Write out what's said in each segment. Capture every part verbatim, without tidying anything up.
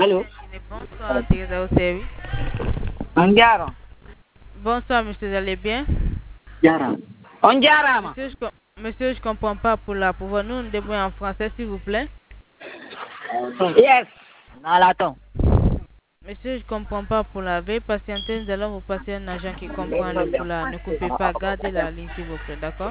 Allô? Bonsoir, Tigre au service. On diara. Bonsoir, monsieur, vous allez bien? Diara. On diara, ma. Monsieur, je, com- monsieur, je comprends pas pour la pouvoir. Nous, nous débrouiller en français, s'il vous plaît. Yes. Nalaton. Monsieur, je comprends pas pour la veuillez patienter. Nous allons vous passer un agent qui comprend le pour la. Ne coupez pas, gardez la ligne, s'il vous plaît, d'accord?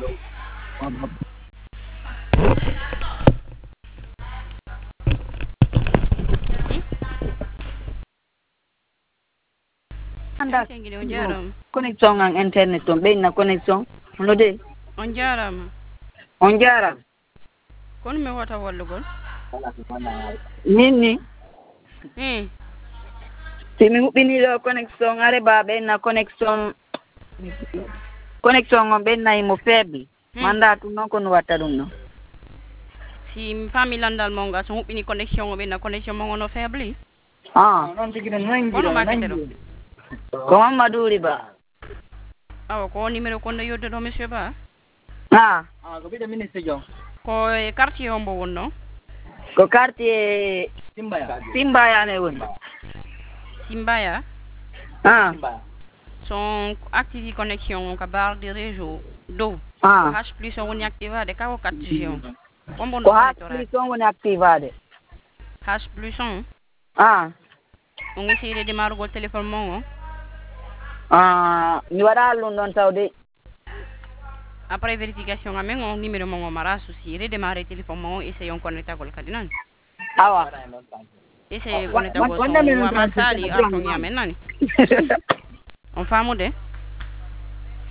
Anda tengide on jarama. Connexion ang internet on ɓeyna connexion hono de On jarama. on jarama Kono mi wota wallugol. min ni Hmm. si mi huɓɓini ɗo connexion are ba ɓeyna connexion connexion on ɓennayi mo faible manda tum noon kono watta ɗum ɗon Si mi fami landal mo nga so huɓɓini connexion o ɓenna connexion mo ngono faible. ah Kono makete ɗo. ko Mamadou Ba Awa ko numéro konno yodde ɗo monsieur Ba. ah ko ɓiɗɗo ministre Dion Ko e quartier o mbo wonno. ko quartier Simbaya Simbayane woni Simbaya. ah Son activi connexion ka barre de réseau do. ah H plus on woni activade ka ko quatre G on. Kombo ko no ha monitorade. plus on woni activade H plus on. ah On essaye de démarrer le téléphone mon. ah mi waɗa ɗum ɗon tawde Après vérification amen on numéro mon mara souci redémarrer téléphone mon essaye on connecter gol kadinan. awa Essaye connecter gol son wa masali arton yamen nani. On famu de